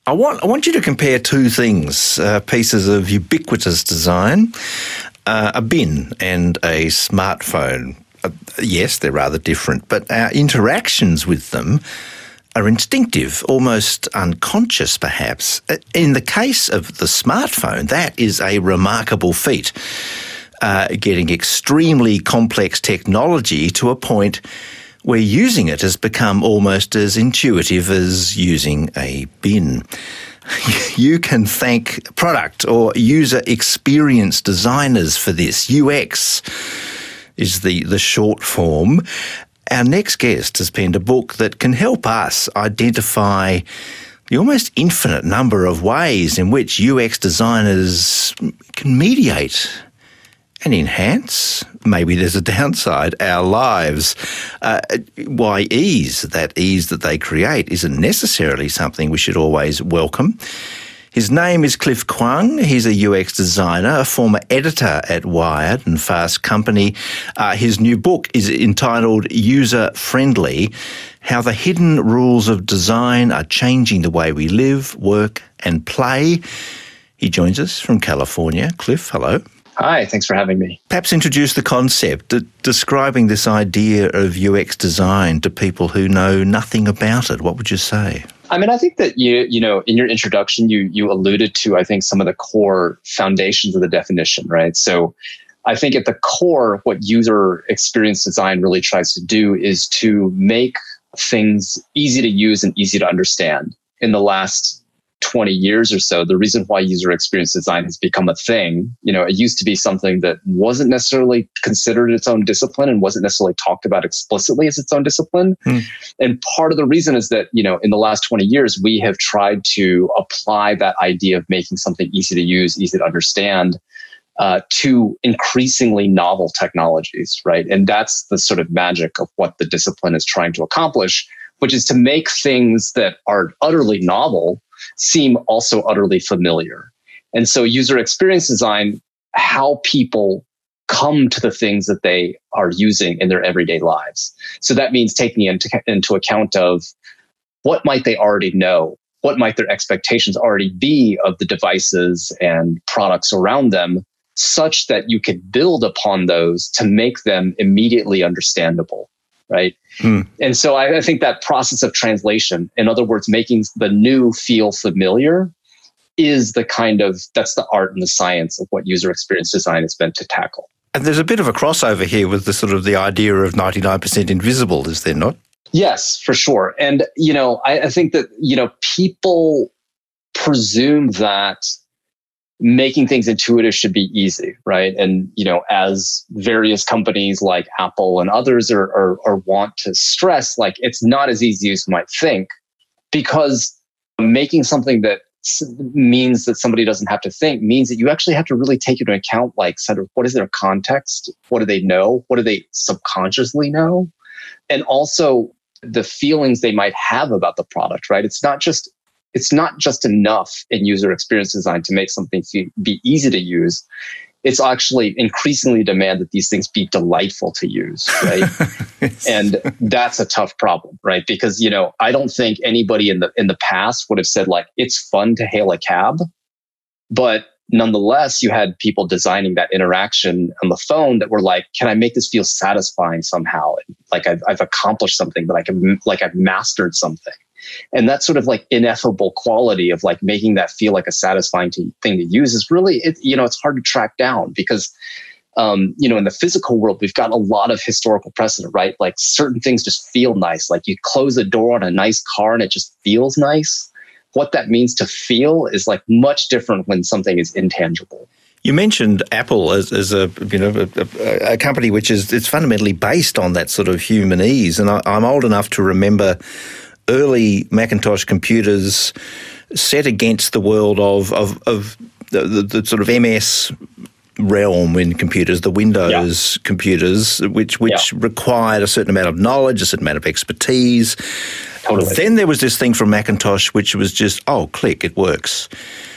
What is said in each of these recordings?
I want you to compare two things, pieces of ubiquitous design, a bin and a smartphone. Yes, they're rather different, but our interactions with them are instinctive, almost unconscious perhaps. In the case of the smartphone, that is a remarkable feat, getting extremely complex technology to a point where using it has become almost as intuitive as using a bin. You can thank product or user experience designers for this. UX is the short form. Our next guest has penned a book that can help us identify the almost infinite number of ways in which UX designers can mediate and enhance, maybe there's a downside, our lives. Why ease, that ease that they create, isn't necessarily something we should always welcome. His name is Cliff Kuang. He's a UX designer, a former editor at Wired and Fast Company. His new book is entitled User Friendly: How the Hidden Rules of Design Are Changing the Way We Live, Work and Play. He joins us from California. Cliff, hello. Hi, thanks for having me. Perhaps introduce the concept, describing this idea of UX design to people who know nothing about it. What would you say? I mean, I think that you know, in your introduction, you alluded to, I think, some of the core foundations of the definition, right? So I think at the core, what user experience design really tries to do is to make things easy to use and easy to understand. In the last 20 years or so, the reason why user experience design has become a thing, you know, it used to be something that wasn't necessarily considered its own discipline and wasn't necessarily talked about explicitly as its own discipline. And part of the reason is that, you know, in the last 20 years, we have tried to apply that idea of making something easy to use, easy to understand, to increasingly novel technologies, right? And that's the sort of magic of what the discipline is trying to accomplish, which is to make things that are utterly novel seem also utterly familiar. And so user experience design, how people come to the things that they are using in their everyday lives. So that means taking into account of what might they already know, what might their expectations already be of the devices and products around them, such that you could build upon those to make them immediately understandable. Right. And so I think that process of translation, in other words, making the new feel familiar, is that's the art and the science of what user experience design is meant to tackle. And there's a bit of a crossover here with the sort of the idea of 99% invisible, is there not? Yes, for sure. And, you know, I think that, you know, people presume that making things intuitive should be easy, right? And, you know, as various companies like Apple and others are want to stress, like, it's not as easy as you might think, because making something that means that somebody doesn't have to think means that you actually have to really take into account, like, sort of, what is their context? What do they know? What do they subconsciously know? And also the feelings they might have about the product, right? It's not just enough in user experience design to make something be easy to use. It's actually increasingly demand that these things be delightful to use, right? And that's a tough problem, right? Because, you know, I don't think anybody in the past would have said, like, it's fun to hail a cab, but nonetheless, you had people designing that interaction on the phone that were like, can I make this feel satisfying somehow? Like I've accomplished something, but I've mastered something. And that sort of like ineffable quality of like making that feel like a satisfying thing to use is really, it's hard to track down because, in the physical world, we've got a lot of historical precedent, right? Like certain things just feel nice. Like you close the door on a nice car and it just feels nice. What that means to feel is like much different when something is intangible. You mentioned Apple as a company which it's fundamentally based on that sort of human ease. And I'm old enough to remember early Macintosh computers set against the world of the sort of MS realm in computers, the Windows computers, which required a certain amount of knowledge, a certain amount of expertise. Totally. Then there was this thing from Macintosh which was just, click, it works.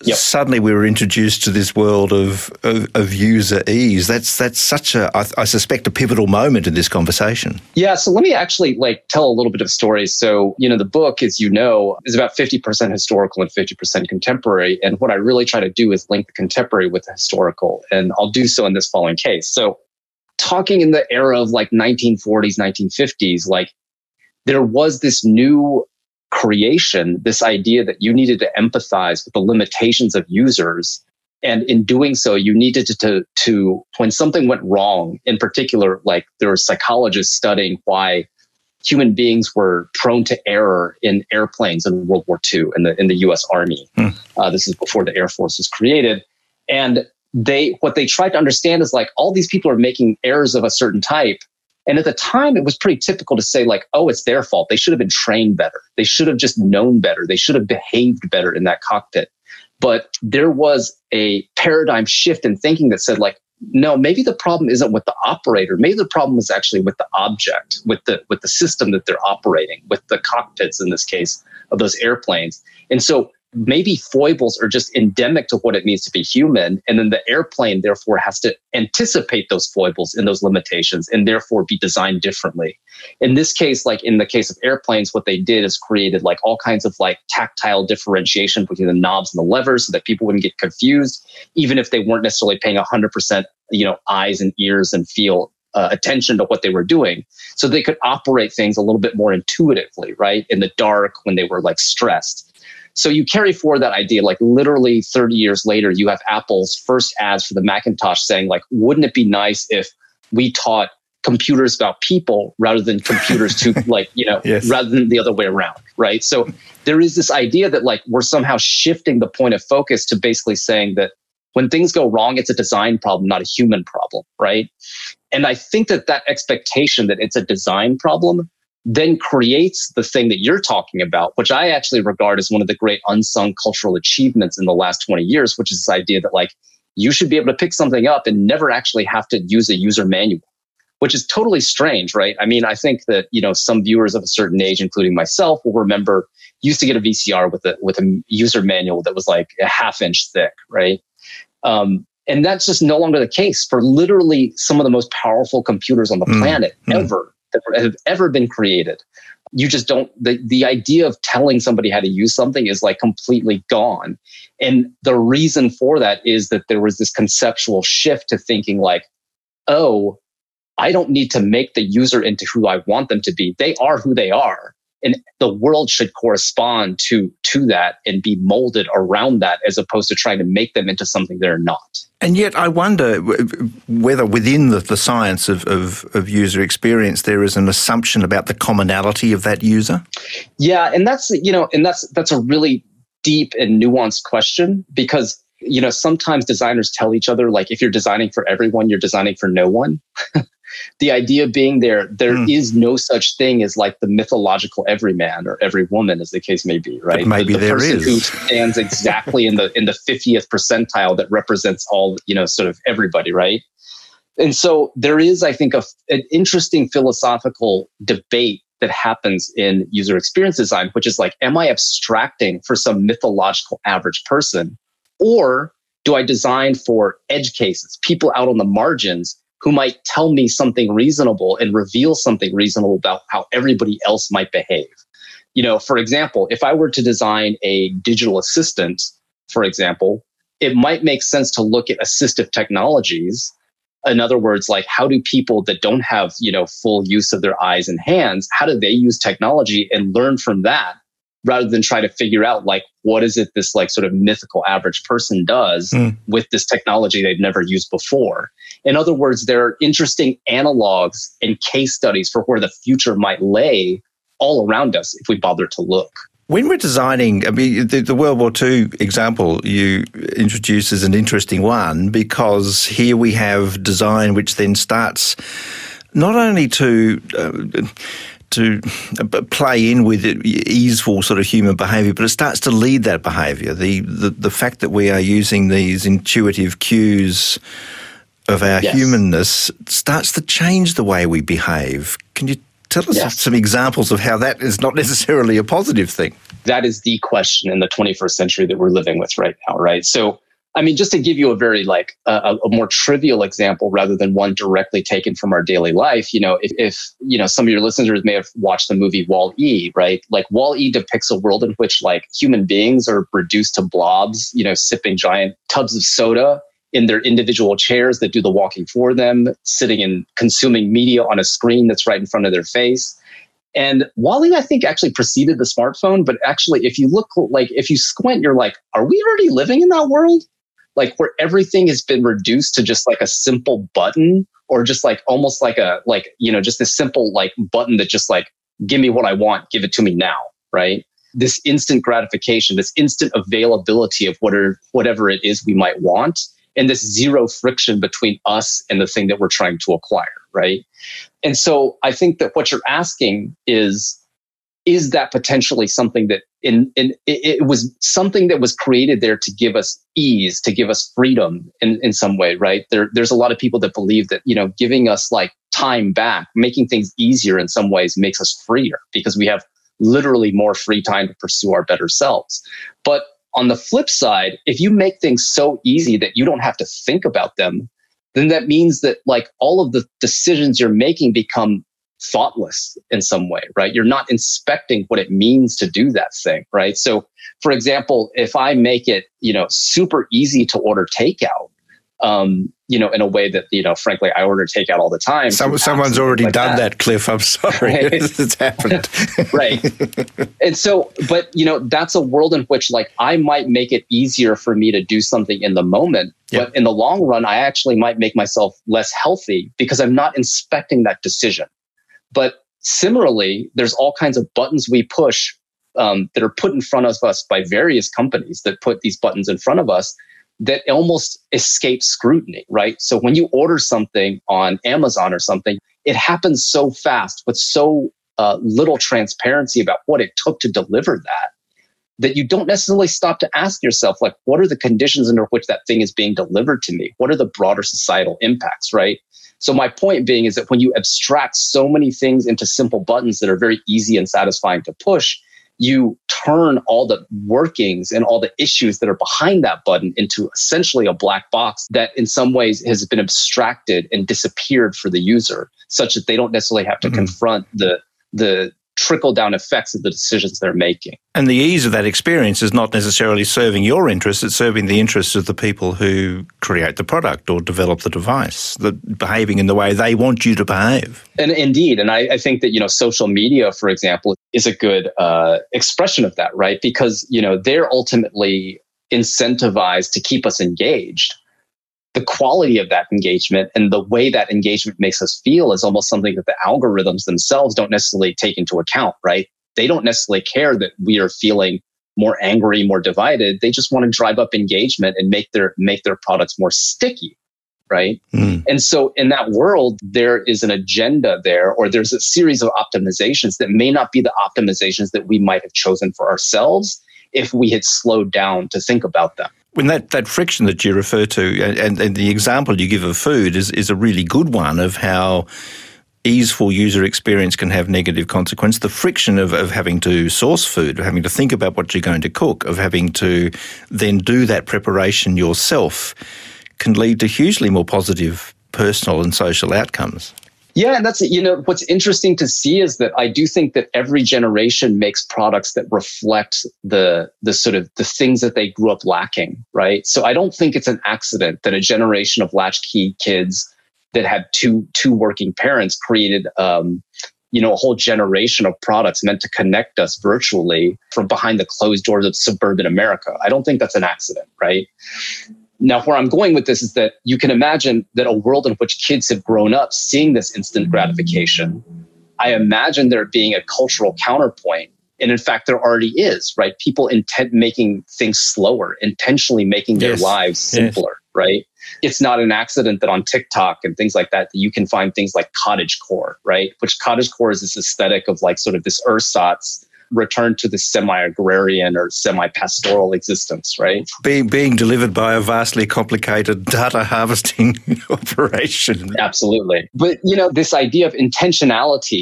suddenly we were introduced to this world of user ease. That's such I suspect, a pivotal moment in this conversation. Yeah. So let me actually tell a little bit of stories. So, the book, as you know, is about 50% historical and 50% contemporary. And what I really try to do is link the contemporary with the historical. And I'll do so in this following case. So talking in the era of 1940s, 1950s, there was this new creation, this idea that you needed to empathize with the limitations of users. And in doing so, you needed to when something went wrong, in particular, there were psychologists studying why human beings were prone to error in airplanes in World War II in the US Army. This is before the Air Force was created. And what they tried to understand is all these people are making errors of a certain type. And at the time, it was pretty typical to say oh, it's their fault. They should have been trained better. They should have just known better. They should have behaved better in that cockpit. But there was a paradigm shift in thinking that said no, maybe the problem isn't with the operator. Maybe the problem is actually with the object, with the system that they're operating, with the cockpits in this case of those airplanes. And so maybe foibles are just endemic to what it means to be human. And then the airplane, therefore, has to anticipate those foibles and those limitations and therefore be designed differently. In this case, in the case of airplanes, what they did is created all kinds of tactile differentiation between the knobs and the levers so that people wouldn't get confused, even if they weren't necessarily paying 100%, eyes and ears and feel attention to what they were doing. So they could operate things a little bit more intuitively, right? In the dark when they were stressed. So you carry forward that idea, literally 30 years later, you have Apple's first ads for the Macintosh saying, wouldn't it be nice if we taught computers about people rather than computers to yes. rather than the other way around, right? So there is this idea that we're somehow shifting the point of focus to basically saying that when things go wrong, it's a design problem, not a human problem, right? And I think that expectation that it's a design problem then creates the thing that you're talking about, which I actually regard as one of the great unsung cultural achievements in the last 20 years, which is this idea that you should be able to pick something up and never actually have to use a user manual, which is totally strange, right? I mean, I think that, some viewers of a certain age, including myself, will remember used to get a VCR with a user manual that was a half-inch thick, right? And that's just no longer the case for literally some of the most powerful computers on the planet ever. That have ever been created. You just don't, the idea of telling somebody how to use something is completely gone. And the reason for that is that there was this conceptual shift to thinking oh, I don't need to make the user into who I want them to be. They are who they are. And the world should correspond to that and be molded around that as opposed to trying to make them into something they're not. And yet I wonder whether within the science of user experience there is an assumption about the commonality of that user. Yeah, and that's that's a really deep and nuanced question because sometimes designers tell each other if you're designing for everyone, you're designing for no one. The idea being there is no such thing as the mythological everyman or every woman, as the case may be, right? But maybe the there person is. who stands exactly in the 50th percentile that represents all, sort of everybody, right? And so there is, I think, an interesting philosophical debate that happens in user experience design, which is am I abstracting for some mythological average person, or do I design for edge cases, people out on the margins who might tell me something reasonable and reveal something reasonable about how everybody else might behave. For example, if I were to design a digital assistant, for example, it might make sense to look at assistive technologies. In other words, how do people that don't have, full use of their eyes and hands, how do they use technology and learn from that rather than try to figure out what is it this sort of mythical average person does with this technology they've never used before. In other words, there are interesting analogs and case studies for where the future might lay all around us if we bother to look. When we're designing, I mean, the World War II example you introduce is an interesting one because here we have design which then starts not only to play in with easeful sort of human behaviour, but it starts to lead that behaviour. The fact that we are using these intuitive cues of our humanness starts to change the way we behave. Can you Tell us some examples of how that is not necessarily a positive thing. That is the question in the 21st century that we're living with right now, right? So, I mean, just to give you a very a more trivial example rather than one directly taken from our daily life, if some of your listeners may have watched the movie Wall-E, right? Like Wall-E depicts a world in which like human beings are reduced to blobs, sipping giant tubs of soda in their individual chairs that do the walking for them, sitting and consuming media on a screen that's right in front of their face. And Wall-E, I think, actually preceded the smartphone. But actually, if you squint, you're like, are we already living in that world? Like where everything has been reduced to just like a simple button, or just like almost like just this simple like button that just like, give me what I want, give it to me now, right? This instant gratification, this instant availability of whatever it is we might want, and this zero friction between us and the thing that we're trying to acquire, right? And so I think that what you're asking is that potentially something that it was something that was created there to give us ease, to give us freedom in some way, right? There's a lot of people that believe that, giving us like time back, making things easier in some ways makes us freer because we have literally more free time to pursue our better selves. But on the flip side, if you make things so easy that you don't have to think about them, then that means that like all of the decisions you're making become thoughtless in some way, right? You're not inspecting what it means to do that thing, right? So, for example, if I make it, super easy to order takeout, in a way that, frankly, I order takeout all the time. Someone's already done that, Cliff. I'm sorry. Right? It's happened. Right. And so, but, that's a world in which like I might make it easier for me to do something in the moment. Yep. But in the long run, I actually might make myself less healthy because I'm not inspecting that decision. But similarly, there's all kinds of buttons we push that are put in front of us by various companies that put these buttons in front of us that almost escape scrutiny, right? So when you order something on Amazon or something, it happens so fast with so little transparency about what it took to deliver that you don't necessarily stop to ask yourself, like, what are the conditions under which that thing is being delivered to me? What are the broader societal impacts, right? So my point being is that when you abstract so many things into simple buttons that are very easy and satisfying to push, you turn all the workings and all the issues that are behind that button into essentially a black box that in some ways has been abstracted and disappeared for the user, such that they don't necessarily have to confront the trickle-down effects of the decisions they're making. And the ease of that experience is not necessarily serving your interests, it's serving the interests of the people who create the product or develop the device, behaving in the way they want you to behave. And indeed, and I think that, social media, for example, is a good expression of that, right? Because, they're ultimately incentivized to keep us engaged. The quality of that engagement and the way that engagement makes us feel is almost something that the algorithms themselves don't necessarily take into account, right? They don't necessarily care that we are feeling more angry, more divided. They just want to drive up engagement and make their products more sticky, right? And so in that world, there is an agenda there, or there's a series of optimizations that may not be the optimizations that we might have chosen for ourselves if we had slowed down to think about them. When that friction that you refer to, and the example you give of food is a really good one of how easeful user experience can have negative consequence. The friction of having to source food, of having to think about what you're going to cook, of having to then do that preparation yourself can lead to hugely more positive personal and social outcomes. Yeah, and that's, what's interesting to see is that I do think that every generation makes products that reflect the sort of the things that they grew up lacking, right? So I don't think it's an accident that a generation of latchkey kids that had two working parents created, a whole generation of products meant to connect us virtually from behind the closed doors of suburban America. I don't think that's an accident, right? Now, where I'm going with this is that you can imagine that a world in which kids have grown up seeing this instant gratification. I imagine there being a cultural counterpoint. And in fact, there already is, right? People making things slower, intentionally making their lives simpler, right? It's not an accident that on TikTok and things like that you can find things like cottagecore, right? Which cottagecore is this aesthetic of like sort of this ersatz return to the semi-agrarian or semi-pastoral existence, right? Being delivered by a vastly complicated data harvesting operation. Absolutely. But, this idea of intentionality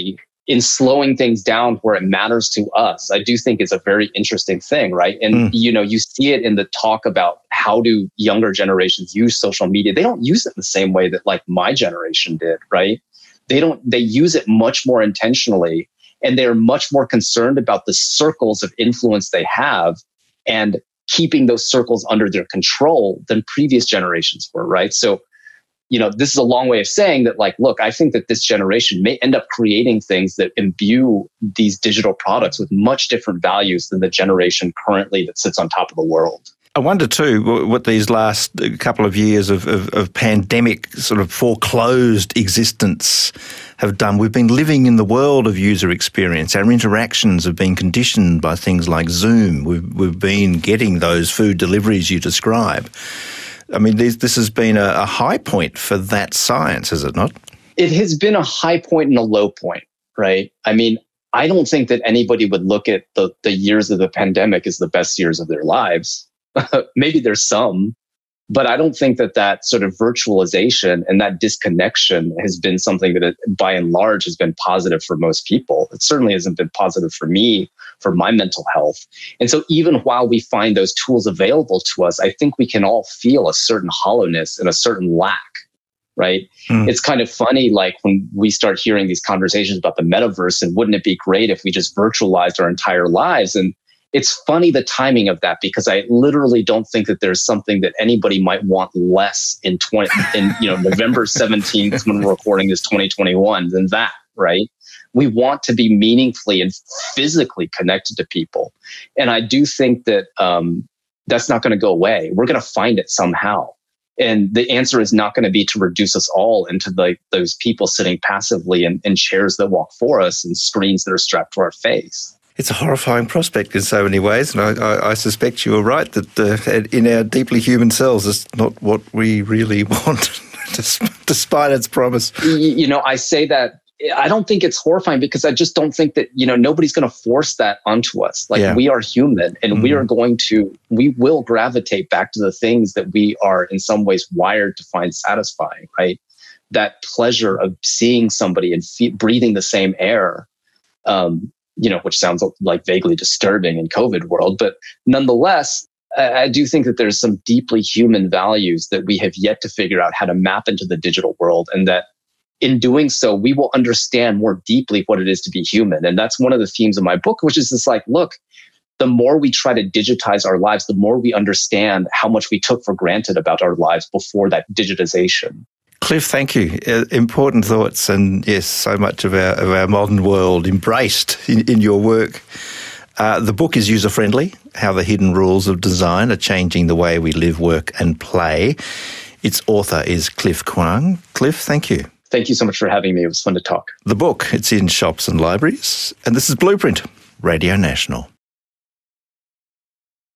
in slowing things down where it matters to us, I do think is a very interesting thing, right? And, you see it in the talk about how do younger generations use social media. They don't use it in the same way that like my generation did, right? They use it much more intentionally, and they're much more concerned about the circles of influence they have and keeping those circles under their control than previous generations were, right? So, this is a long way of saying that, like, look, I think that this generation may end up creating things that imbue these digital products with much different values than the generation currently that sits on top of the world. I wonder too what these last couple of years of pandemic sort of foreclosed existence have done. We've been living in the world of user experience. Our interactions have been conditioned by things like Zoom. We've been getting those food deliveries you describe. I mean, this has been a high point for that science, has it not? It has been a high point and a low point, right? I mean, I don't think that anybody would look at the years of the pandemic as the best years of their lives. Maybe there's some, but I don't think that sort of virtualization and that disconnection has been something that by and large has been positive for most people. It certainly hasn't been positive for me, for my mental health. And so even while we find those tools available to us, I think we can all feel a certain hollowness and a certain lack, right? It's kind of funny, like when we start hearing these conversations about the metaverse and wouldn't it be great if we just virtualized our entire lives? And it's funny the timing of that, because I literally don't think that there's something that anybody might want less in November 17th when we're recording this 2021 than that, right? We want to be meaningfully and physically connected to people. And I do think that that's not going to go away. We're going to find it somehow. And the answer is not going to be to reduce us all into those people sitting passively in chairs that walk for us and screens that are strapped to our face. It's a horrifying prospect in so many ways, and I suspect you are right that in our deeply human selves, it's not what we really want, despite its promise. I say that I don't think it's horrifying because I just don't think that, nobody's going to force that onto us. We are human, and we will gravitate back to the things that we are in some ways wired to find satisfying, right? That pleasure of seeing somebody and breathing the same air, which sounds like vaguely disturbing in COVID world. But nonetheless, I do think that there's some deeply human values that we have yet to figure out how to map into the digital world. And that in doing so, we will understand more deeply what it is to be human. And that's one of the themes of my book, which is just like, look, the more we try to digitize our lives, the more we understand how much we took for granted about our lives before that digitization. Cliff, thank you. Important thoughts, and yes, so much of our modern world embraced in your work. The book is user-friendly, How the Hidden Rules of Design Are Changing the Way We Live, Work and Play. Its author is Cliff Kuang. Cliff, thank you. Thank you so much for having me. It was fun to talk. The book, it's in shops and libraries. And this is Blueprint, Radio National.